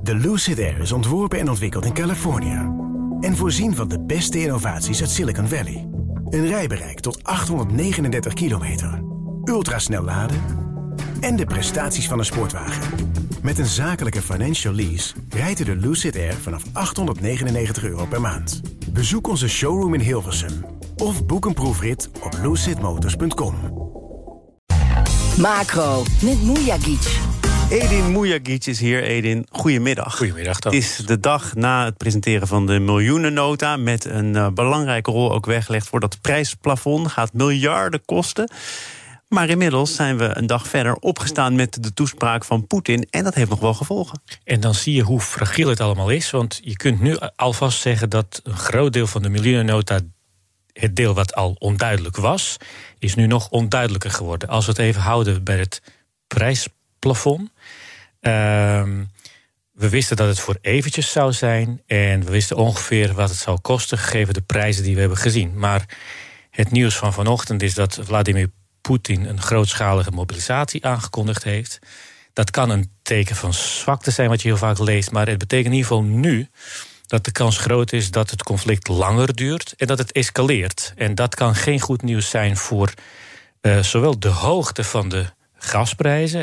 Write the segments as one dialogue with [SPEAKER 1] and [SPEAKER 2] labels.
[SPEAKER 1] De Lucid Air is ontworpen en ontwikkeld in Californië. En voorzien van de beste innovaties uit Silicon Valley. Een rijbereik tot 839 kilometer. Ultrasnel laden. En de prestaties van een sportwagen. Met een zakelijke financial lease rijdt u de Lucid Air vanaf €899 per maand. Bezoek onze showroom in Hilversum. Of boek een proefrit op lucidmotors.com.
[SPEAKER 2] Macro met Mujagic.
[SPEAKER 3] Edin Mujagic is hier. Edin, goedemiddag.
[SPEAKER 4] Goedemiddag dan.
[SPEAKER 3] Het is de dag na het presenteren van de miljoenennota, met een belangrijke rol ook weggelegd voor dat prijsplafond. Gaat miljarden kosten. Maar inmiddels zijn we een dag verder opgestaan met de toespraak van Poetin. En dat heeft nog wel gevolgen.
[SPEAKER 4] En dan zie je hoe fragiel het allemaal is. Want je kunt nu alvast zeggen dat een groot deel van de miljoenennota, het deel wat al onduidelijk was, is nu nog onduidelijker geworden. Als we het even houden bij het prijsplafond. We wisten dat het voor eventjes zou zijn. En we wisten ongeveer wat het zou kosten, gegeven de prijzen die we hebben gezien. Maar het nieuws van vanochtend is dat Vladimir Poetin een grootschalige mobilisatie aangekondigd heeft. Dat kan een teken van zwakte zijn, wat je heel vaak leest. Maar het betekent in ieder geval nu dat de kans groot is dat het conflict langer duurt en dat het escaleert. En dat kan geen goed nieuws zijn voor zowel de hoogte van de gasprijzen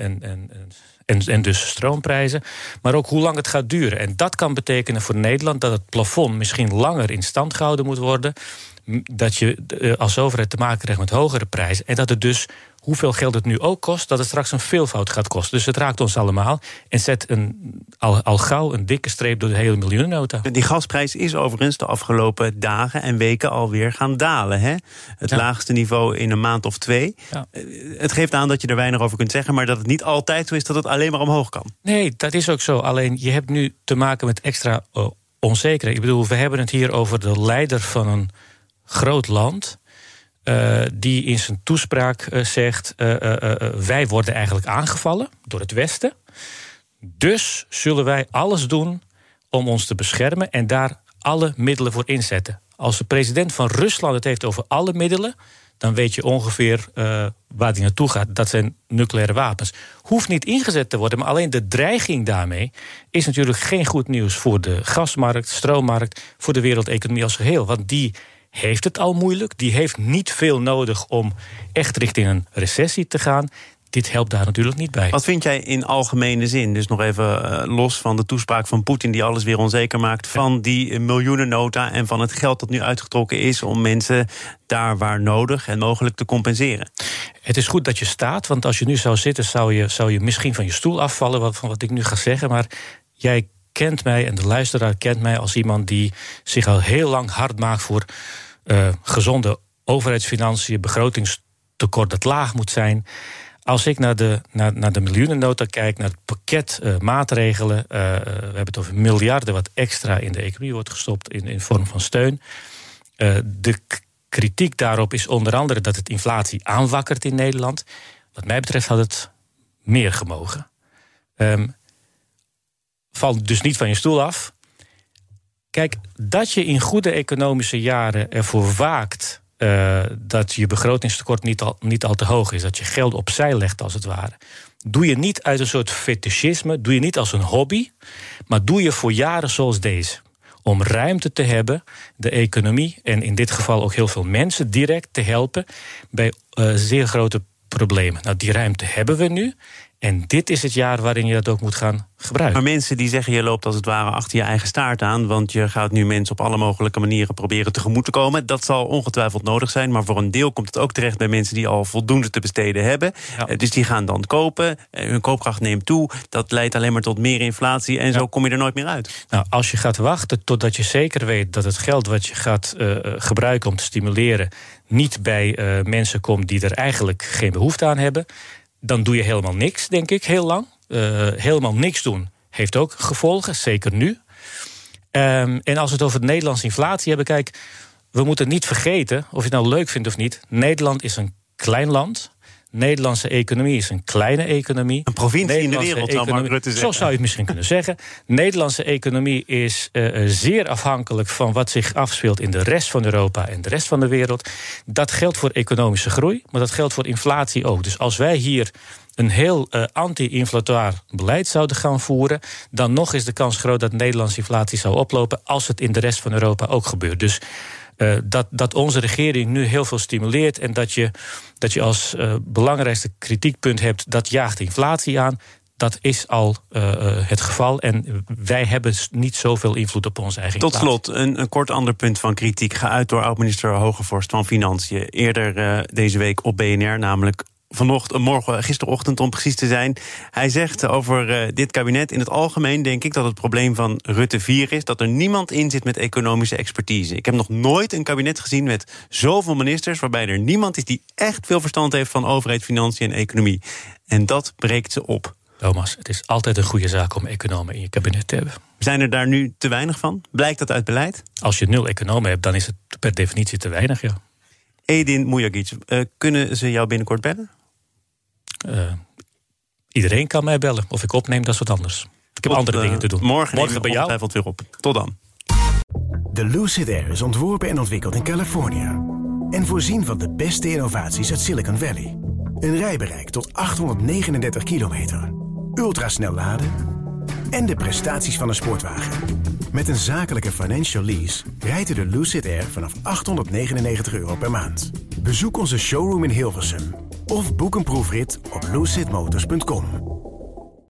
[SPEAKER 4] en dus stroomprijzen, maar ook hoe lang het gaat duren. En dat kan betekenen voor Nederland dat het plafond misschien langer in stand gehouden moet worden, dat je als overheid te maken krijgt met hogere prijzen en dat het dus, hoeveel geld het nu ook kost, dat het straks een veelvoud gaat kosten. Dus het raakt ons allemaal en zet al gauw een dikke streep door de hele miljoenennota.
[SPEAKER 3] Die gasprijs is overigens de afgelopen dagen en weken alweer gaan dalen. Hè? Het laagste niveau in een maand of 2. Ja. Het geeft aan dat je er weinig over kunt zeggen, maar dat het niet altijd zo is dat het alleen maar omhoog kan.
[SPEAKER 4] Nee, dat is ook zo. Alleen je hebt nu te maken met extra onzekerheid. Ik bedoel, we hebben het hier over de leider van een groot land, die in zijn toespraak zegt, wij worden eigenlijk aangevallen door het Westen. Dus zullen wij alles doen om ons te beschermen en daar alle middelen voor inzetten. Als de president van Rusland het heeft over alle middelen, dan weet je ongeveer waar hij naartoe gaat. Dat zijn nucleaire wapens. Hoeft niet ingezet te worden, maar alleen de dreiging daarmee is natuurlijk geen goed nieuws voor de gasmarkt, stroommarkt, voor de wereldeconomie als geheel. Want die heeft het al moeilijk. Die heeft niet veel nodig om echt richting een recessie te gaan. Dit helpt daar natuurlijk niet bij.
[SPEAKER 3] Wat vind jij in algemene zin, dus nog even los van de toespraak van Poetin die alles weer onzeker maakt, van die miljoenennota en van het geld dat nu uitgetrokken is om mensen daar waar nodig en mogelijk te compenseren?
[SPEAKER 4] Het is goed dat je staat, want als je nu zou zitten zou je misschien van je stoel afvallen van wat ik nu ga zeggen, maar jij kent mij en de luisteraar kent mij als iemand die zich al heel lang hard maakt voor gezonde overheidsfinanciën, begrotingstekort dat laag moet zijn. Als ik naar de miljoenennota kijk, naar het pakket maatregelen, we hebben het over miljarden wat extra in de economie wordt gestopt in vorm van steun. De kritiek daarop is onder andere dat het inflatie aanwakkert in Nederland. Wat mij betreft had het meer gemogen. Val dus niet van je stoel af. Kijk, dat je in goede economische jaren ervoor waakt dat je begrotingstekort niet al te hoog is, dat je geld opzij legt als het ware, doe je niet uit een soort fetischisme, doe je niet als een hobby, maar doe je voor jaren zoals deze. Om ruimte te hebben, de economie en in dit geval ook heel veel mensen direct te helpen bij zeer grote problemen. Nou, die ruimte hebben we nu. En dit is het jaar waarin je dat ook moet gaan gebruiken.
[SPEAKER 3] Maar mensen die zeggen, je loopt als het ware achter je eigen staart aan, want je gaat nu mensen op alle mogelijke manieren proberen tegemoet te komen. Dat zal ongetwijfeld nodig zijn, maar voor een deel komt het ook terecht bij mensen die al voldoende te besteden hebben. Ja. Dus die gaan dan kopen, hun koopkracht neemt toe. Dat leidt alleen maar tot meer inflatie en zo kom je er nooit meer uit.
[SPEAKER 4] Nou, als je gaat wachten totdat je zeker weet dat het geld wat je gaat gebruiken om te stimuleren niet bij mensen komt die er eigenlijk geen behoefte aan hebben, dan doe je helemaal niks, denk ik, heel lang. Helemaal niks doen heeft ook gevolgen, zeker nu. En als we het over de Nederlandse inflatie hebben, kijk, we moeten niet vergeten, of je het nou leuk vindt of niet, Nederland is een klein land. Nederlandse economie is een kleine economie.
[SPEAKER 3] Een provincie in de wereld, zou Mark Rutte zeggen.
[SPEAKER 4] Zo zou je het misschien kunnen zeggen. Nederlandse economie is zeer afhankelijk van wat zich afspeelt in de rest van Europa en de rest van de wereld. Dat geldt voor economische groei, maar dat geldt voor inflatie ook. Dus als wij hier een heel anti-inflatoire beleid zouden gaan voeren, dan nog is de kans groot dat Nederlandse inflatie zou oplopen als het in de rest van Europa ook gebeurt. Dus dat onze regering nu heel veel stimuleert en dat je als belangrijkste kritiekpunt hebt, dat jaagt inflatie aan. Dat is al het geval en wij hebben niet zoveel invloed op onze eigen inflatie.
[SPEAKER 3] Tot slot, een kort ander punt van kritiek, geuit door oud-minister Hogevorst van Financiën. Eerder deze week op BNR, namelijk gisterochtend om precies te zijn. Hij zegt over dit kabinet, in het algemeen denk ik dat het probleem van Rutte 4 is dat er niemand in zit met economische expertise. Ik heb nog nooit een kabinet gezien met zoveel ministers waarbij er niemand is die echt veel verstand heeft van overheid, financiën en economie. En dat breekt ze op.
[SPEAKER 4] Thomas, het is altijd een goede zaak om economen in je kabinet te hebben.
[SPEAKER 3] Zijn er daar nu te weinig van? Blijkt dat uit beleid?
[SPEAKER 4] Als je 0 economen hebt, dan is het per definitie te weinig, ja.
[SPEAKER 3] Edin Mujagic, kunnen ze jou binnenkort bellen?
[SPEAKER 4] Iedereen kan mij bellen. Of ik opneem, dat is wat anders. Ik heb andere dingen te doen.
[SPEAKER 3] Morgen
[SPEAKER 4] bij jou.
[SPEAKER 3] Ongetwijfeld weer op. Tot dan.
[SPEAKER 1] De Lucid Air is ontworpen en ontwikkeld in Californië. En voorzien van de beste innovaties uit Silicon Valley. Een rijbereik tot 839 kilometer. Ultrasnel laden. En de prestaties van een sportwagen. Met een zakelijke financial lease rijdt u de Lucid Air vanaf €899 per maand. Bezoek onze showroom in Hilversum. Of boek een proefrit op lucidmotors.com.